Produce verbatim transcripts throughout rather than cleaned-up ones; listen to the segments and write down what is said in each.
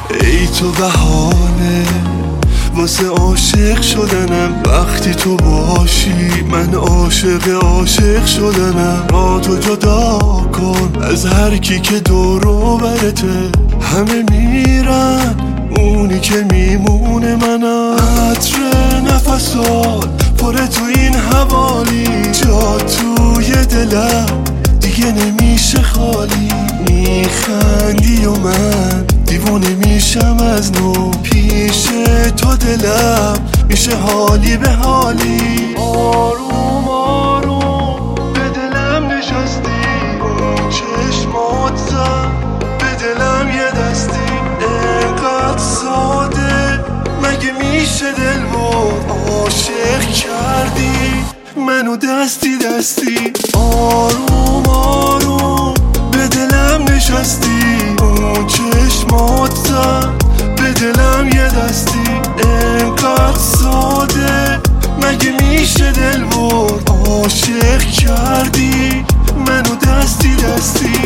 ای تو بهانه واسه عاشق شدنم، وقتی تو باشی من عاشق عاشق شدنم. را تو جدا کن از هر کی که دورو برته، همه میرن اونی که میمونه منم. عطر نفسات پره تو این حوالی، جا توی دلم دیگه نمیشه خالی. میخندی و من دیوونه میشم از نو، پیش تو دلم میشه حالی به حالی. آروم آروم به دلم نشستی، اون چشمات زد به دلم یه دستی. انقدر ساده مگه میشه دل بود، عاشق کردی منو دستی دستی. آروم آروم به دلم نشستی، اون چشمات زد به دلم یه دستی. انقدر ساده مگه میشه دل بود، عاشق کردی منو دستی دستی.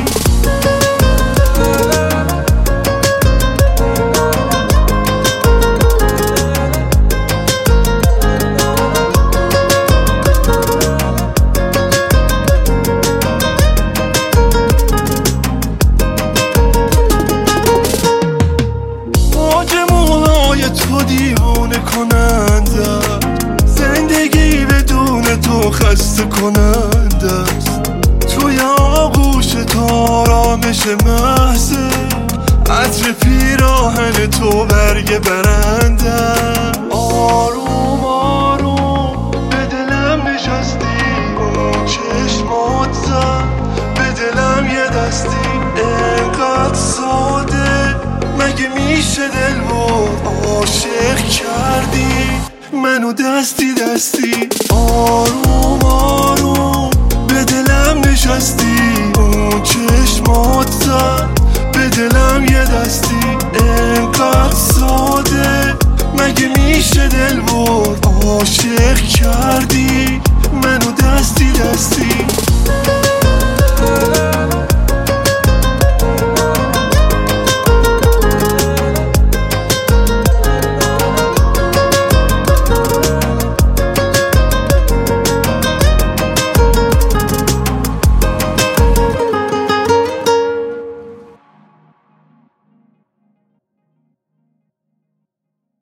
تو دیوونه کننده، زندگی بدون تو خسته کننده است. توی آغوش تو آرامش محضه، عطر پیراهن تو برگ برنده. آروم آروم به دلم نشستی، اون چشمات زد به دلم یه دستی. انقدر ساده مگه میشه دل بود، عاشق کردی منو دستی دستی. آروم آروم به دلم نشستی، اون چشمات زد به دلم یه دستی. انقدر ساده مگه میشه دل بود، عاشق کردی منو دستی دستی.